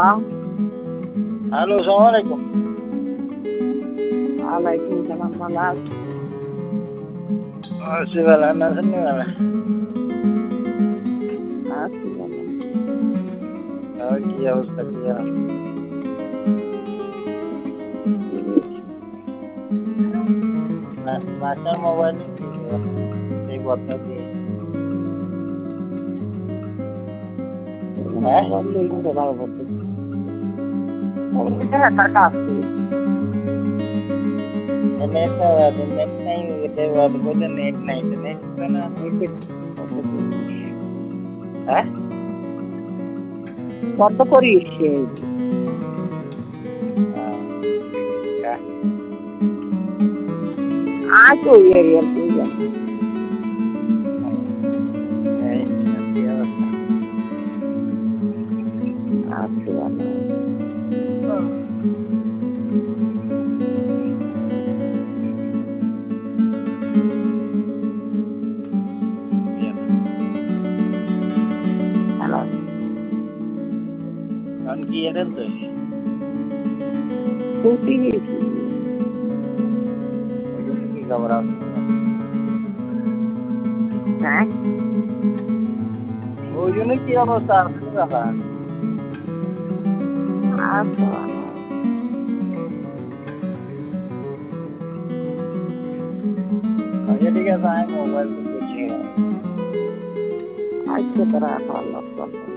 Hello, সালাম আলাইকুম। ওয়ালাইকুম সালাম, ভালো আছি। আছি ভালো, আপনি আছেন নি ভালো? আছি ভালো। আর কি অবস্থা ক্লিয়ার? বাসার মোবাইল এই বদলা দিয়ে হ্যাঁ বললে কিন্তু ভালো করতে টাকা আছে। নেট নেট নাই, বলতে নেট নাই তো নেট না। হ্যাঁ কত করিস আয় তো এরিয়ার এই কি অবস্থা? আছি ভালো। হ্যালো, কারণ কি এদের তো ছুটি গেছি। ওই জন্য কি খবর আছে? হ্যাঁ, ওই জন্য কি অবস্থা আছে দাদা? আচ্ছা ভালো। আচ্ছা ঠিক আছে, আমি মোবাইল তো দেখছি। আজকে তোরা ভালো করতে